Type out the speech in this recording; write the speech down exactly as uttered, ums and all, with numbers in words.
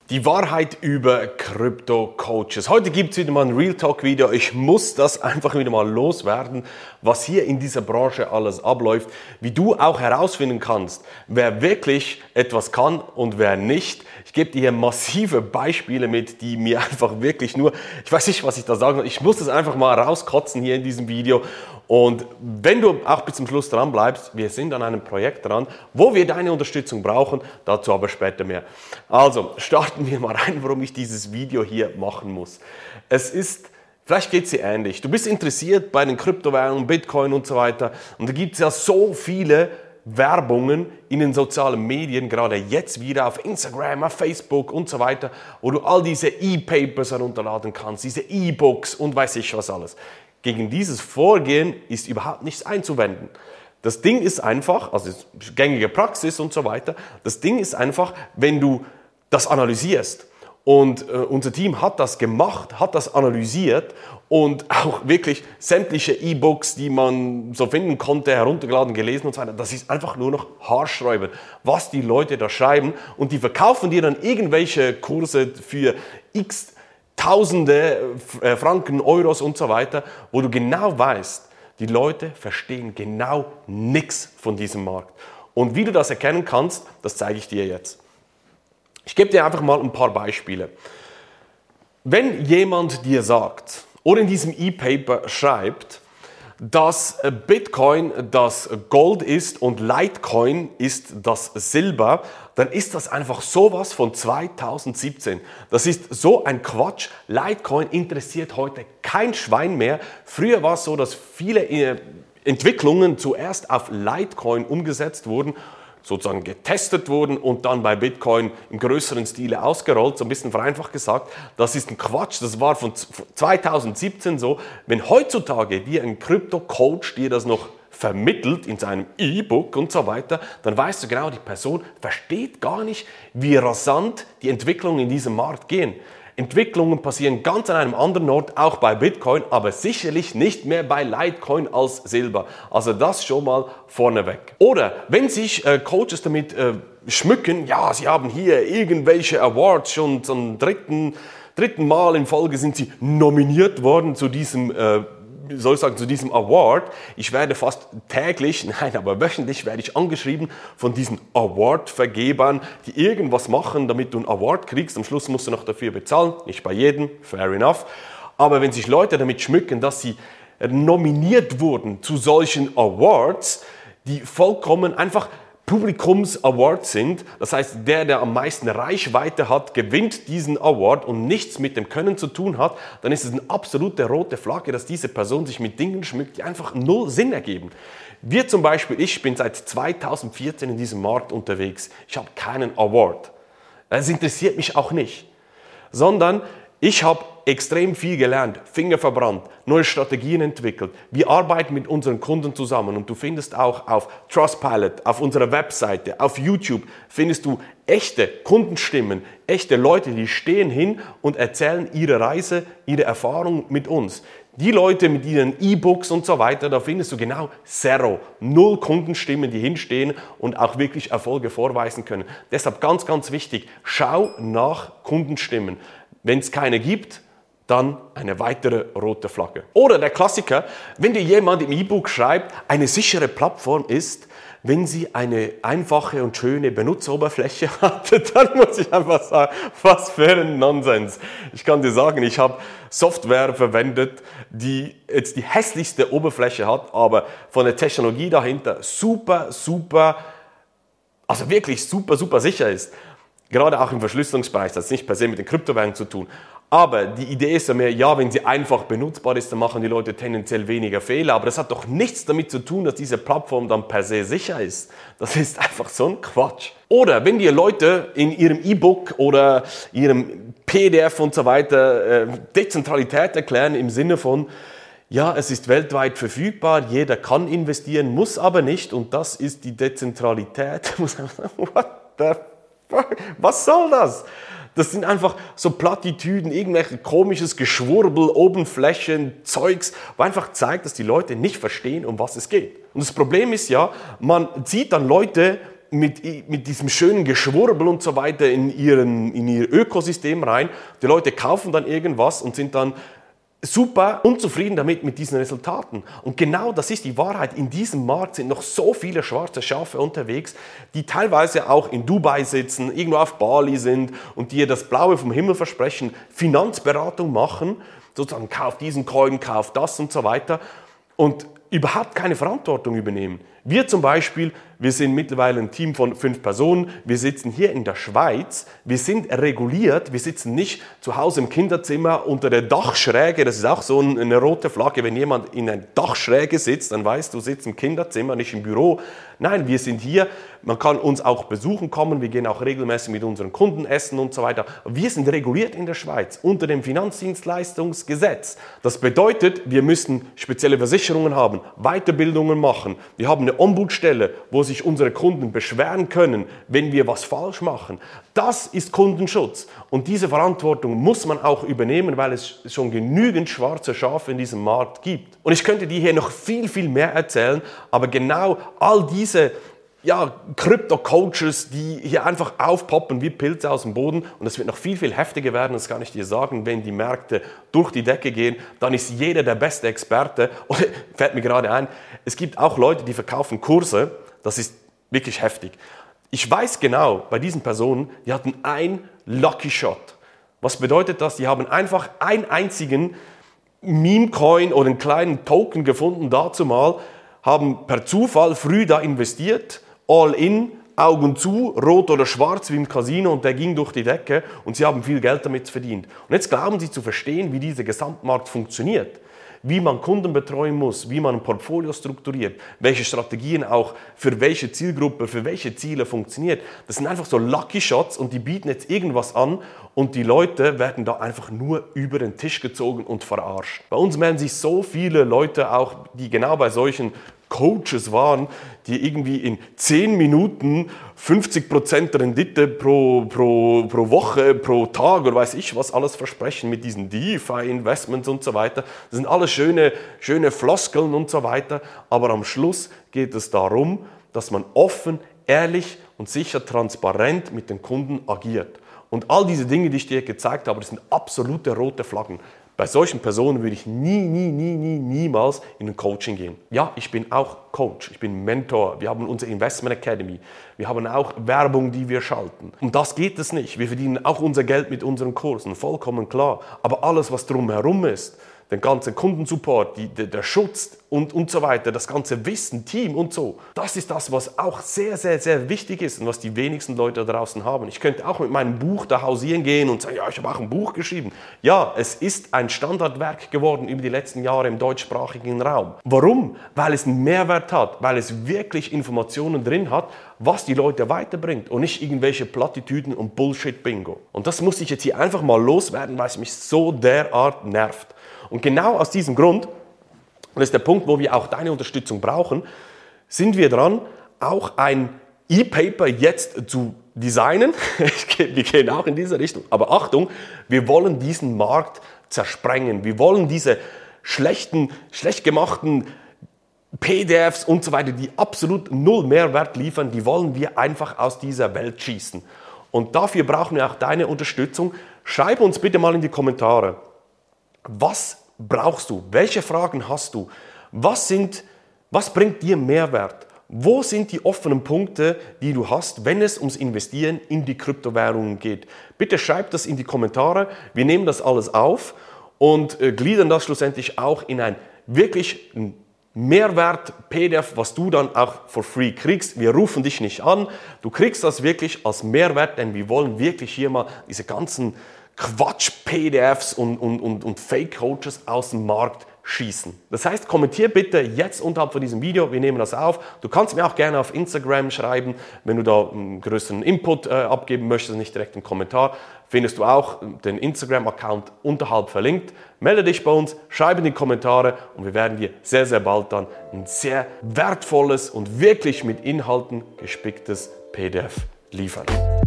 Die Wahrheit über Krypto-Coaches. Heute gibt es wieder mal ein Real Talk-Video. Ich muss das einfach wieder mal loswerden, was hier in dieser Branche alles abläuft, wie du auch herausfinden kannst, wer wirklich etwas kann und wer nicht. Ich gebe dir hier massive Beispiele mit, die mir einfach wirklich nur, ich weiß nicht, was ich da sagen soll, ich muss das einfach mal rauskotzen hier in diesem Video. Und wenn du auch bis zum Schluss dran bleibst, wir sind an einem Projekt dran, wo wir deine Unterstützung brauchen, dazu aber später mehr. Also starten wir mal rein, warum ich dieses Video hier machen muss. Es ist, vielleicht geht es dir ähnlich, du bist interessiert bei den Kryptowährungen, Bitcoin und so weiter und da gibt es ja so viele Werbungen in den sozialen Medien, gerade jetzt wieder auf Instagram, auf Facebook und so weiter, wo du all diese E-Papers herunterladen kannst, diese E-Books und weiß ich was alles. Gegen dieses Vorgehen ist überhaupt nichts einzuwenden. Das Ding ist einfach, also gängige Praxis und so weiter, das Ding ist einfach, wenn du das analysierst und äh, unser Team hat das gemacht, hat das analysiert und auch wirklich sämtliche E-Books, die man so finden konnte, heruntergeladen, gelesen und so weiter, das ist einfach nur noch haarsträubend, was die Leute da schreiben und die verkaufen dir dann irgendwelche Kurse für x Tausende Franken, Euros und so weiter, wo du genau weißt, die Leute verstehen genau nichts von diesem Markt. Und wie du das erkennen kannst, das zeige ich dir jetzt. Ich gebe dir einfach mal ein paar Beispiele. Wenn jemand dir sagt oder in diesem E-Paper schreibt, dass Bitcoin das Gold ist und Litecoin ist das Silber, dann ist das einfach sowas von zweitausendsiebzehn. Das ist so ein Quatsch. Litecoin interessiert heute kein Schwein mehr. Früher war es so, dass viele Entwicklungen zuerst auf Litecoin umgesetzt wurden, sozusagen getestet wurden und dann bei Bitcoin im größeren Stile ausgerollt, so ein bisschen vereinfacht gesagt. Das ist ein Quatsch, das war von zweitausendsiebzehn so. Wenn heutzutage dir ein Krypto-Coach dir das noch vermittelt in seinem E-Book und so weiter, dann weißt du genau, die Person versteht gar nicht, wie rasant die Entwicklungen in diesem Markt gehen. Entwicklungen passieren ganz an einem anderen Ort, auch bei Bitcoin, aber sicherlich nicht mehr bei Litecoin als Silber. Also das schon mal vorneweg. Oder wenn sich äh, Coaches damit äh, schmücken, ja, sie haben hier irgendwelche Awards, schon zum dritten, dritten Mal in Folge sind sie nominiert worden zu diesem äh, soll ich sagen, zu diesem Award. Ich werde fast täglich, nein, aber wöchentlich werde ich angeschrieben von diesen Award-Vergebern, die irgendwas machen, damit du einen Award kriegst. Am Schluss musst du noch dafür bezahlen. Nicht bei jedem, fair enough. Aber wenn sich Leute damit schmücken, dass sie nominiert wurden zu solchen Awards, die vollkommen einfach Publikums-Awards sind, das heißt, der, der am meisten Reichweite hat, gewinnt diesen Award und nichts mit dem Können zu tun hat, dann ist es eine absolute rote Flagge, dass diese Person sich mit Dingen schmückt, die einfach null Sinn ergeben. Wir zum Beispiel, ich bin seit zweitausendvierzehn in diesem Markt unterwegs. Ich habe keinen Award. Das interessiert mich auch nicht. Sondern ich habe extrem viel gelernt, Finger verbrannt, neue Strategien entwickelt. Wir arbeiten mit unseren Kunden zusammen und du findest auch auf Trustpilot, auf unserer Webseite, auf YouTube, findest du echte Kundenstimmen, echte Leute, die stehen hin und erzählen ihre Reise, ihre Erfahrung mit uns. Die Leute mit ihren E-Books und so weiter, da findest du genau Zero, null Kundenstimmen, die hinstehen und auch wirklich Erfolge vorweisen können. Deshalb ganz, ganz wichtig, schau nach Kundenstimmen. Wenn es keine gibt, dann eine weitere rote Flagge. Oder der Klassiker, wenn dir jemand im E-Book schreibt, eine sichere Plattform ist, wenn sie eine einfache und schöne Benutzeroberfläche hat, dann muss ich einfach sagen, was für ein Nonsens. Ich kann dir sagen, ich habe Software verwendet, die jetzt die hässlichste Oberfläche hat, aber von der Technologie dahinter super, super, also wirklich super, super sicher ist. Gerade auch im Verschlüsselungsbereich, das hat nicht per se mit den Kryptowährungen zu tun. Aber die Idee ist ja mehr, ja, wenn sie einfach benutzbar ist, dann machen die Leute tendenziell weniger Fehler. Aber das hat doch nichts damit zu tun, dass diese Plattform dann per se sicher ist. Das ist einfach so ein Quatsch. Oder wenn dir Leute in ihrem E-Book oder ihrem P D F und so weiter äh, Dezentralität erklären im Sinne von, ja, es ist weltweit verfügbar, jeder kann investieren, muss aber nicht. Und das ist die Dezentralität. What the fuck? Was soll das? Das sind einfach so Plattitüden, irgendwelche komisches Geschwurbel, Oberflächen, Zeugs, wo einfach zeigt, dass die Leute nicht verstehen, um was es geht. Und das Problem ist ja, man sieht dann Leute, mit, mit diesem schönen Geschwurbel und so weiter in, ihren, in ihr Ökosystem rein. Die Leute kaufen dann irgendwas und sind dann super unzufrieden damit mit diesen Resultaten. Und genau das ist die Wahrheit. In diesem Markt sind noch so viele schwarze Schafe unterwegs, die teilweise auch in Dubai sitzen, irgendwo auf Bali sind und dir das Blaue vom Himmel versprechen, Finanzberatung machen, sozusagen kauf diesen Coin, kauf das und so weiter und überhaupt keine Verantwortung übernehmen. Wir zum Beispiel, wir sind mittlerweile ein Team von fünf Personen, wir sitzen hier in der Schweiz, wir sind reguliert, wir sitzen nicht zu Hause im Kinderzimmer unter der Dachschräge, das ist auch so eine rote Flagge, wenn jemand in einer Dachschräge sitzt, dann weißt du, du sitzt im Kinderzimmer, nicht im Büro. Nein, wir sind hier, man kann uns auch besuchen kommen, wir gehen auch regelmäßig mit unseren Kunden essen und so weiter. Wir sind reguliert in der Schweiz unter dem Finanzdienstleistungsgesetz. Das bedeutet, wir müssen spezielle Versicherungen haben, Weiterbildungen machen, wir haben eine Ombudsstelle, wo sich unsere Kunden beschweren können, wenn wir was falsch machen. Das ist Kundenschutz und diese Verantwortung muss man auch übernehmen, weil es schon genügend schwarze Schafe in diesem Markt gibt. Und ich könnte dir hier noch viel, viel mehr erzählen, aber genau all diese ja, Krypto-Coaches, die hier einfach aufpoppen wie Pilze aus dem Boden und es wird noch viel, viel heftiger werden, das kann ich dir sagen, wenn die Märkte durch die Decke gehen, dann ist jeder der beste Experte. Und fällt mir gerade ein, es gibt auch Leute, die verkaufen Kurse, das ist wirklich heftig. Ich weiß genau, bei diesen Personen, die hatten ein Lucky Shot. Was bedeutet das? Die haben einfach einen einzigen Meme-Coin oder einen kleinen Token gefunden, dazu mal, haben per Zufall früh da investiert, all in, Augen zu, rot oder schwarz wie im Casino und der ging durch die Decke und sie haben viel Geld damit verdient. Und jetzt glauben sie zu verstehen, wie dieser Gesamtmarkt funktioniert, wie man Kunden betreuen muss, wie man ein Portfolio strukturiert, welche Strategien auch für welche Zielgruppe, für welche Ziele funktioniert. Das sind einfach so Lucky Shots und die bieten jetzt irgendwas an und die Leute werden da einfach nur über den Tisch gezogen und verarscht. Bei uns melden sich so viele Leute auch, die genau bei solchen Coaches waren, die irgendwie in zehn Minuten fünfzig Prozent Rendite pro, pro, pro Woche, pro Tag oder weiß ich was alles versprechen mit diesen DeFi-Investments und so weiter. Das sind alles schöne, schöne Floskeln und so weiter, aber am Schluss geht es darum, dass man offen, ehrlich und sicher transparent mit den Kunden agiert. Und all diese Dinge, die ich dir gezeigt habe, das sind absolute rote Flaggen. Bei solchen Personen würde ich nie, nie, nie, nie, niemals in ein Coaching gehen. Ja, ich bin auch Coach, ich bin Mentor, wir haben unsere Investment Academy, wir haben auch Werbung, die wir schalten. Und das geht es nicht. Wir verdienen auch unser Geld mit unseren Kursen, vollkommen klar. Aber alles, was drumherum ist, den ganzen Kundensupport, die, der, der Schutz und, und so weiter, das ganze Wissen, Team und so. Das ist das, was auch sehr, sehr, sehr wichtig ist und was die wenigsten Leute da draußen haben. Ich könnte auch mit meinem Buch da hausieren gehen und sagen, ja, ich habe auch ein Buch geschrieben. Ja, es ist ein Standardwerk geworden über die letzten Jahre im deutschsprachigen Raum. Warum? Weil es einen Mehrwert hat, weil es wirklich Informationen drin hat, was die Leute weiterbringt und nicht irgendwelche Plattitüden und Bullshit-Bingo. Und das muss ich jetzt hier einfach mal loswerden, weil es mich so derart nervt. Und genau aus diesem Grund, und das ist der Punkt, wo wir auch deine Unterstützung brauchen, sind wir dran, auch ein E-Paper jetzt zu designen. Wir gehen auch in diese Richtung. Aber Achtung, wir wollen diesen Markt zersprengen. Wir wollen diese schlechten, schlecht gemachten P D Fs und so weiter, die absolut null Mehrwert liefern, die wollen wir einfach aus dieser Welt schießen. Und dafür brauchen wir auch deine Unterstützung. Schreib uns bitte mal in die Kommentare, was brauchst du? Welche Fragen hast du? Was, sind, was bringt dir Mehrwert? Wo sind die offenen Punkte, die du hast, wenn es ums Investieren in die Kryptowährungen geht? Bitte schreib das in die Kommentare. Wir nehmen das alles auf und äh, gliedern das schlussendlich auch in ein wirklich Mehrwert-P D F, was du dann auch for free kriegst. Wir rufen dich nicht an. Du kriegst das wirklich als Mehrwert, denn wir wollen wirklich hier mal diese ganzen Quatsch-P D Fs und, und, und, und Fake-Coaches aus dem Markt schießen. Das heißt, kommentier bitte jetzt unterhalb von diesem Video, wir nehmen das auf. Du kannst mir auch gerne auf Instagram schreiben, wenn du da einen größeren Input äh, abgeben möchtest, nicht direkt einen Kommentar. Findest du auch den Instagram-Account unterhalb verlinkt. Melde dich bei uns, schreib in die Kommentare und wir werden dir sehr, sehr bald dann ein sehr wertvolles und wirklich mit Inhalten gespicktes P D F liefern.